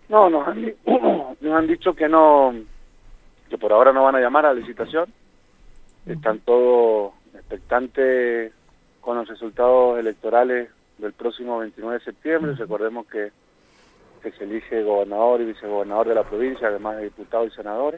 No, nos han dicho que no, que por ahora no van a llamar a la licitación. Están todos expectantes con los resultados electorales del próximo 29 de septiembre. Recordemos que se elige gobernador y vicegobernador de la provincia, además de diputados y senadores.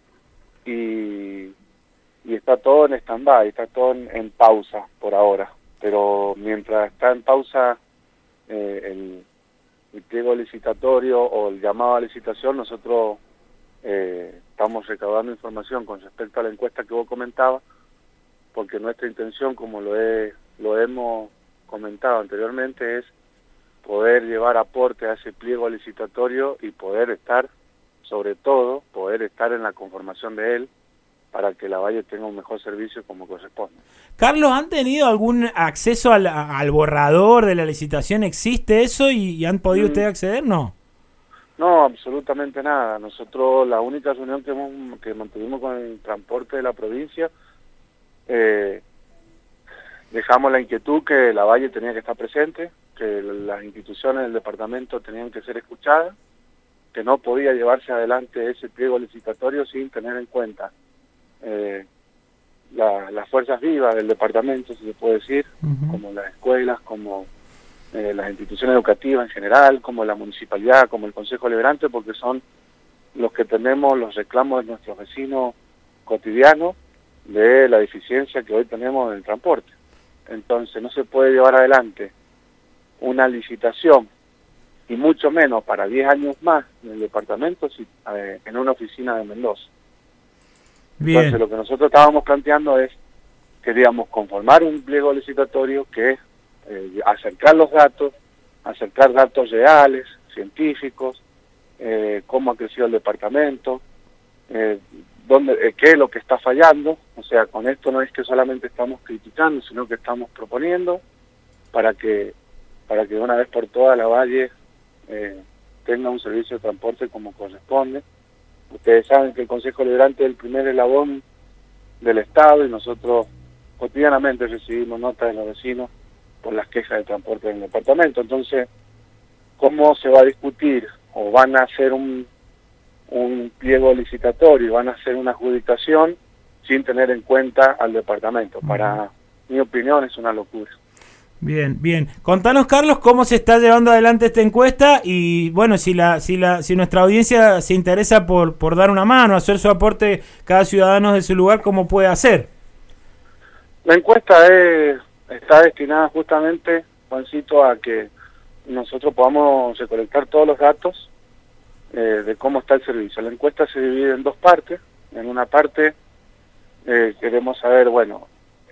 Y está todo en stand-by, está todo en pausa por ahora. Pero mientras está en pausa el pliego licitatorio o el llamado a licitación, nosotros estamos recaudando información con respecto a la encuesta que vos comentabas, porque nuestra intención, como lo hemos comentado anteriormente, es poder llevar aporte a ese pliego licitatorio y poder estar, sobre todo, poder estar en la conformación de él para que la Valle tenga un mejor servicio como corresponde. Carlos, ¿han tenido algún acceso al borrador de la licitación? ¿Existe eso y han podido ustedes acceder? No. No, absolutamente nada. Nosotros la única reunión que mantuvimos con el transporte de la provincia, dejamos la inquietud que la Valle tenía que estar presente, que las instituciones del departamento tenían que ser escuchadas, que no podía llevarse adelante ese pliego licitatorio sin tener en cuenta las fuerzas vivas del departamento, si se puede decir, como las escuelas, como las instituciones educativas en general, como la municipalidad, como el Consejo Liberante, porque son los que tenemos los reclamos de nuestros vecinos cotidianos de la deficiencia que hoy tenemos en el transporte. Entonces no se puede llevar adelante una licitación, y mucho menos para 10 años más en el departamento, en una oficina de Mendoza. Bien. Entonces lo que nosotros estábamos planteando es, queríamos conformar un pliego licitatorio que es acercar datos reales, científicos, cómo ha crecido el departamento, qué es lo que está fallando. O sea, con esto no es que solamente estamos criticando, sino que estamos proponiendo para que de una vez por todas la Valle tenga un servicio de transporte como corresponde. Ustedes saben que el Consejo Liberante es el primer eslabón del Estado y nosotros cotidianamente recibimos notas de los vecinos por las quejas de transporte del departamento. Entonces, ¿cómo se va a discutir o van a hacer un pliego licitatorio, van a hacer una adjudicación sin tener en cuenta al departamento? Para mi opinión es una locura. Bien, bien. Contanos, Carlos, cómo se está llevando adelante esta encuesta y, bueno, si nuestra audiencia se interesa por dar una mano, hacer su aporte cada ciudadano de su lugar, ¿cómo puede hacer? La encuesta está destinada justamente, Juancito, a que nosotros podamos recolectar todos los datos de cómo está el servicio. La encuesta se divide en dos partes. En una parte queremos saber, bueno,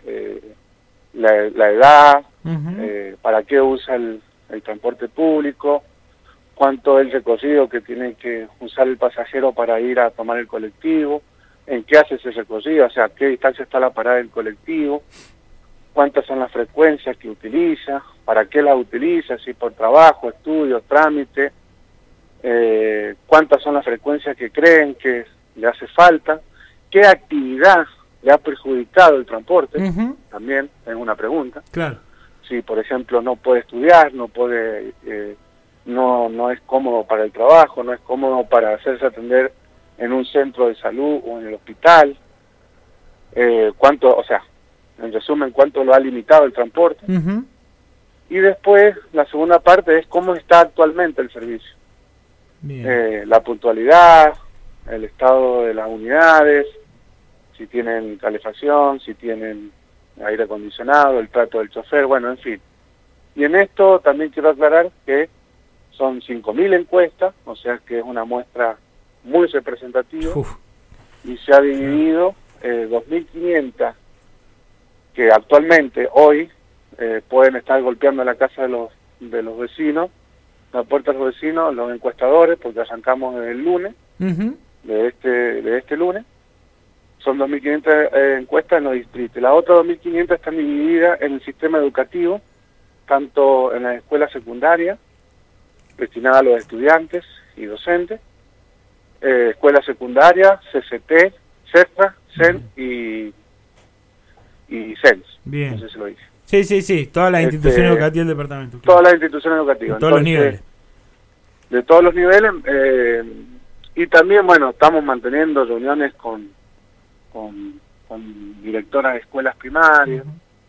la edad, para qué usa el transporte público, cuánto es el recorrido que tiene que usar el pasajero para ir a tomar el colectivo, en qué hace ese recorrido, o sea, qué distancia está la parada del colectivo, cuántas son las frecuencias que utiliza, para qué las utiliza, si por trabajo, estudio, trámite, cuántas son las frecuencias que creen que le hace falta, qué actividad le ha perjudicado el transporte, también es una pregunta. Claro. Si, por ejemplo, no puede estudiar, no puede, no es cómodo para el trabajo, no es cómodo para hacerse atender en un centro de salud o en el hospital, cuánto, o sea, en resumen, cuánto lo ha limitado el transporte. Y después, la segunda parte es cómo está actualmente el servicio. La puntualidad, el estado de las unidades, si tienen calefacción, si tienen aire acondicionado, el trato del chofer, bueno, en fin. Y en esto también quiero aclarar que son 5.000 encuestas, o sea que es una muestra muy representativa. Y se ha dividido 2.500 que actualmente hoy pueden estar golpeando la casa de los vecinos, la puerta de los vecinos, los encuestadores, porque arrancamos desde el lunes, de este lunes. Son 2.500 encuestas en los distritos. Las otras 2.500 están divididas en el sistema educativo, tanto en las escuelas secundarias, destinadas a los estudiantes y docentes, escuelas secundarias, CCT, CESTRA, CEN y CENS. Bien. No sé si lo dije. Sí, todas las instituciones educativas del departamento. Todas las instituciones educativas. En todos los niveles. de todos los niveles, y también, bueno, estamos manteniendo reuniones con directoras de escuelas primarias,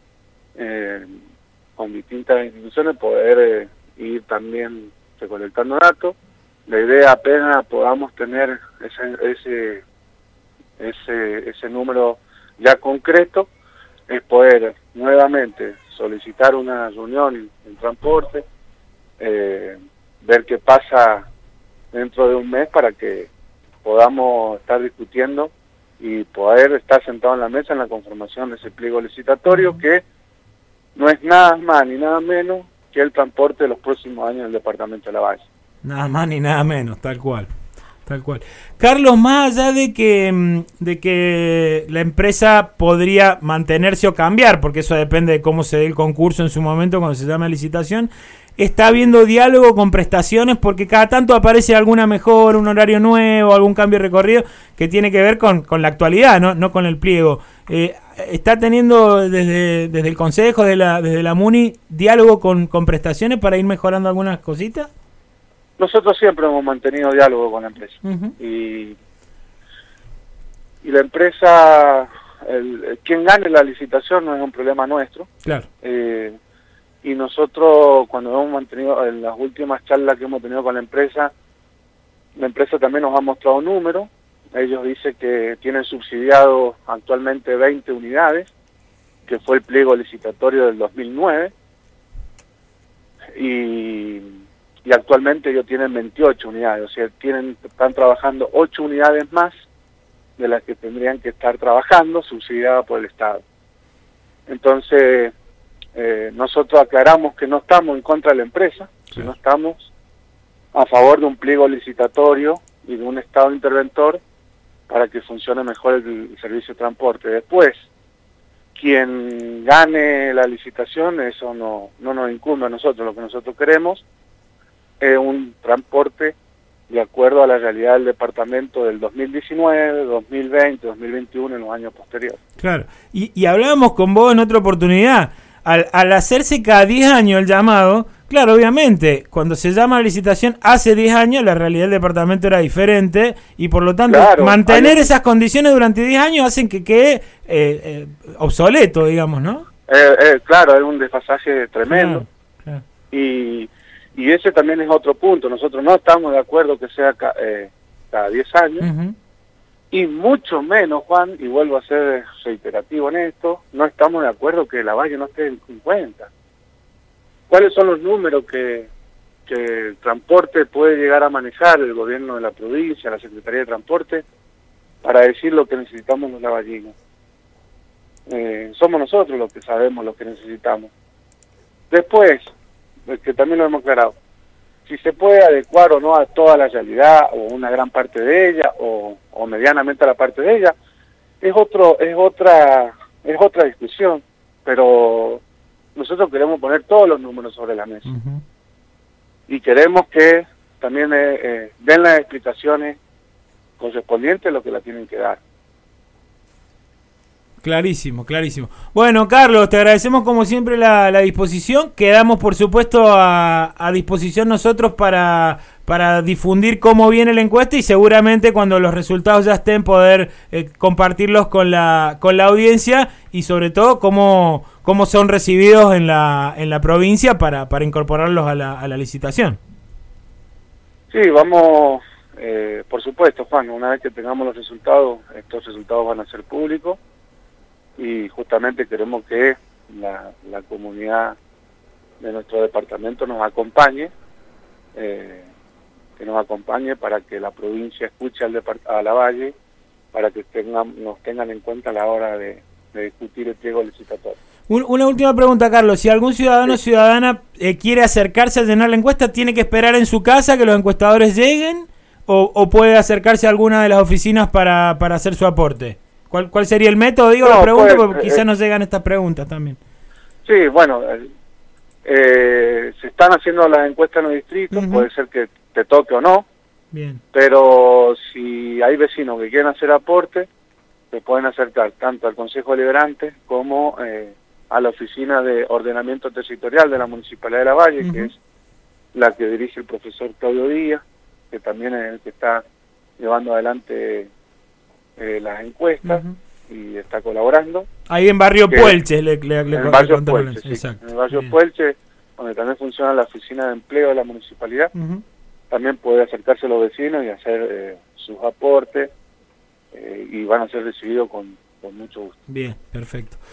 con distintas instituciones, poder ir también recolectando datos. La idea, apenas podamos tener ese número ya concreto, es poder nuevamente solicitar una reunión en transporte, ver qué pasa dentro de un mes para que podamos estar discutiendo y poder estar sentados en la mesa en la conformación de ese pliego licitatorio, que no es nada más ni nada menos que el transporte de los próximos años del departamento de La Valle. Nada más ni nada menos, tal cual. Tal cual. Carlos, más allá de que la empresa podría mantenerse o cambiar, porque eso depende de cómo se dé el concurso en su momento cuando se llame a licitación, ¿está habiendo diálogo con prestaciones? Porque cada tanto aparece alguna mejora, un horario nuevo, algún cambio de recorrido que tiene que ver con la actualidad, no con el pliego. ¿Está teniendo desde el Consejo, desde la MUNI, diálogo con prestaciones para ir mejorando algunas cositas? Nosotros siempre hemos mantenido diálogo con la empresa. Y la empresa, quien gane la licitación no es un problema nuestro. Claro. Y nosotros, cuando hemos mantenido, en las últimas charlas que hemos tenido con la empresa también nos ha mostrado números. Ellos dicen que tienen subsidiado actualmente 20 unidades, que fue el pliego licitatorio del 2009. Y actualmente ellos tienen 28 unidades, o sea, están trabajando 8 unidades más de las que tendrían que estar trabajando, subsidiadas por el Estado. Entonces, nosotros aclaramos que no estamos en contra de la empresa, sino estamos a favor de un pliego licitatorio y de un Estado interventor para que funcione mejor el servicio de transporte. Después, quien gane la licitación, eso no nos incumbe a nosotros. Lo que nosotros queremos es un transporte de acuerdo a la realidad del departamento del 2019, 2020, 2021 en los años posteriores. Claro, y hablábamos con vos en otra oportunidad, al hacerse cada 10 años el llamado, claro, obviamente, cuando se llama a licitación hace 10 años la realidad del departamento era diferente y por lo tanto mantener esas condiciones durante 10 años hacen que quede obsoleto, digamos, ¿no? Claro, es un desfasaje tremendo. Claro. Y ese también es otro punto. Nosotros no estamos de acuerdo que sea cada 10 años, y mucho menos, Juan, y vuelvo a ser reiterativo en esto, no estamos de acuerdo que la Valle no esté en cuenta. ¿Cuáles son los números que el transporte puede llegar a manejar el gobierno de la provincia, la Secretaría de Transporte, para decir lo que necesitamos los lavallinos? Somos nosotros los que sabemos lo que necesitamos. Después, que también lo hemos aclarado, si se puede adecuar o no a toda la realidad, o una gran parte de ella, o medianamente a la parte de ella, es otra discusión, pero nosotros queremos poner todos los números sobre la mesa. Y queremos que también den las explicaciones correspondientes a lo que la tienen que dar. Clarísimo, clarísimo. Bueno, Carlos, te agradecemos como siempre la disposición. Quedamos, por supuesto, a disposición nosotros para difundir cómo viene la encuesta y seguramente cuando los resultados ya estén poder compartirlos con la audiencia y sobre todo cómo son recibidos en la provincia para incorporarlos a la licitación. Sí, vamos, por supuesto, Juan, una vez que tengamos los resultados, estos resultados van a ser públicos. Y justamente queremos que la comunidad de nuestro departamento nos acompañe, para que la provincia escuche a la Valle, para que nos tengan en cuenta a la hora de discutir el pliego licitatorio. Una última pregunta, Carlos. Si algún ciudadano o ciudadana quiere acercarse a llenar la encuesta, ¿tiene que esperar en su casa que los encuestadores lleguen o puede acercarse a alguna de las oficinas para hacer su aporte? ¿Cuál sería el método? Digo la pregunta porque quizás nos llegan estas preguntas también. Sí, bueno, se están haciendo las encuestas en los distritos, puede ser que te toque o no. Bien. Pero si hay vecinos que quieren hacer aporte, se pueden acercar tanto al Consejo Deliberante como a la Oficina de Ordenamiento Territorial de la Municipalidad de La Valle, que es la que dirige el profesor Claudio Díaz, que también es el que está llevando adelante las encuestas y está colaborando. Ahí en Barrio Puelche, en el Barrio Puelche, sí. Exacto. En el Barrio Puelche, donde también funciona la oficina de empleo de la municipalidad, también puede acercarse a los vecinos y hacer sus aportes, y van a ser recibidos con mucho gusto. Bien, perfecto.